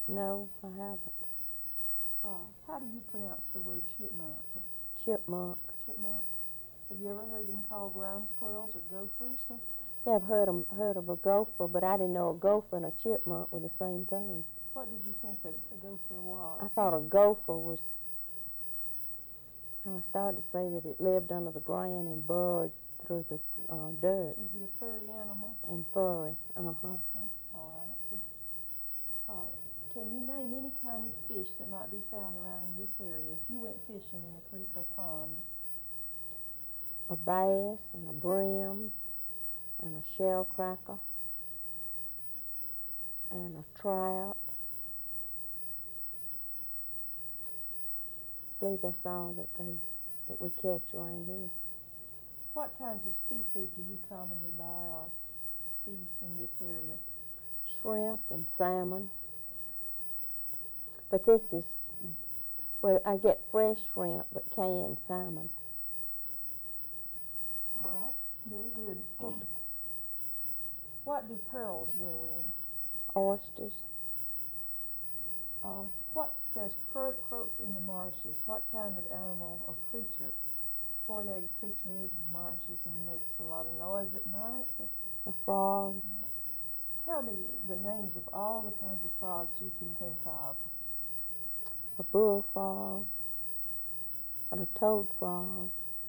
No, I haven't. How do you pronounce the word chipmunk? Chipmunk. Chipmunk. Have you ever heard them called ground squirrels or gophers? Yeah, I've heard of a gopher, but I didn't know a gopher and a chipmunk were the same thing. What did you think a gopher was? I thought a gopher was, I started to say that it lived under the ground and burrowed through the dirt. Is it a furry animal? And furry. All right. Can you name any kind of fish that might be found around in this area if you went fishing in a creek or pond? A bass and a brim and a shell cracker and a trout. I believe that's all that we catch around here. What kinds of seafood do you commonly buy or see in this area? Shrimp and salmon. But this is where I get fresh shrimp, but canned salmon. All right, very good. What do pearls grow in? Oysters. What says croak, croak in the marshes? What kind of animal or creature, four-legged creature, is in the marshes and makes a lot of noise at night? A frog. Tell me the names of all the kinds of frogs you can think of. A bullfrog. And a toad frog.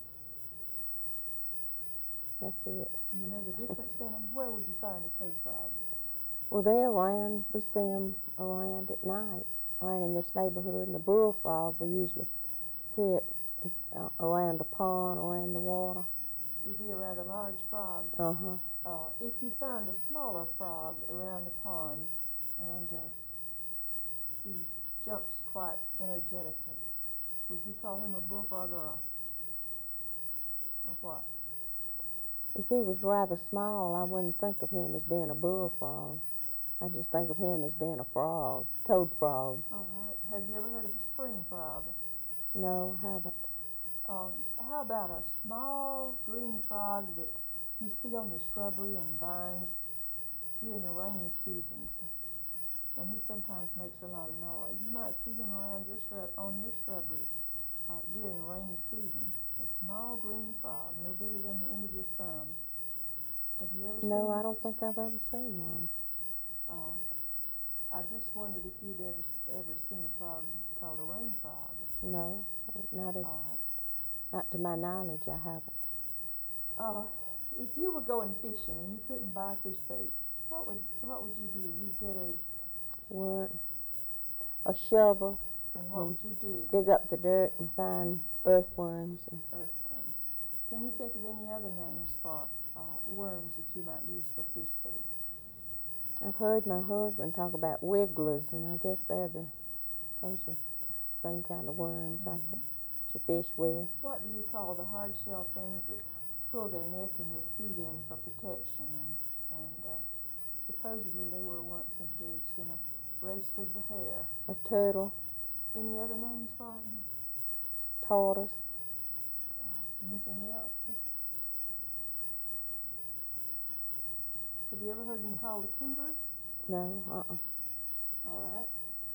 That's it. You know the difference in them? Where would you find a toad frog? Well, they're around. We see them around at night, around in this neighborhood. And the bullfrog we usually hit around the pond, around the water. Is he a rather large frog? Uh-huh. If you found a smaller frog around the pond and he jumps quite energetically, would you call him a bullfrog or what? If he was rather small, I wouldn't think of him as being a bullfrog. I just think of him as being a frog, toad frog. All right. Have you ever heard of a spring frog? No, I haven't. How about a small green frog that you see on the shrubbery and vines during the rainy seasons? And he sometimes makes a lot of noise. You might see him around on your shrubbery during the rainy season. A small green frog, no bigger than the end of your thumb. Have you ever seen one? No, I don't think I've ever seen one. I just wondered if you'd ever seen a frog called a rain frog. No, not to my knowledge, I haven't. If you were going fishing and you couldn't buy fish bait, what would you do? You'd get a shovel. And what would you dig? Dig up the dirt and find earthworms. Earthworms. Can you think of any other names for worms that you might use for fish bait? I've heard my husband talk about wigglers, and I guess those are the same kind of worms that you fish with. What do you call the hard shell things that pull their neck and their feet in for protection? And supposedly they were once engaged in a race with the hare. A turtle. Any other names for them? Tortoise. Anything else? Have you ever heard them called a cooter? No, All right.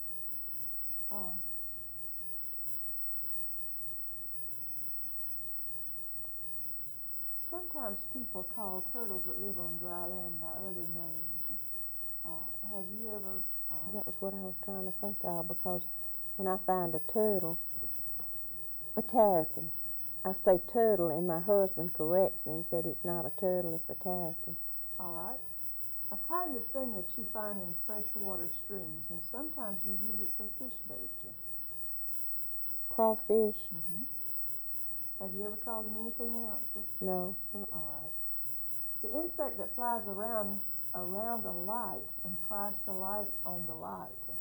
Sometimes people call turtles that live on dry land by other names. Have you ever... That was what I was trying to think of, because when I find a turtle, a terrapin, I say turtle, and my husband corrects me and said it's not a turtle, it's a terrapin. All right. A kind of thing that you find in freshwater streams, and sometimes you use it for fish bait. Crawfish. Have you ever called them anything else? No. All right. The insect that flies around a light and tries to light on the light.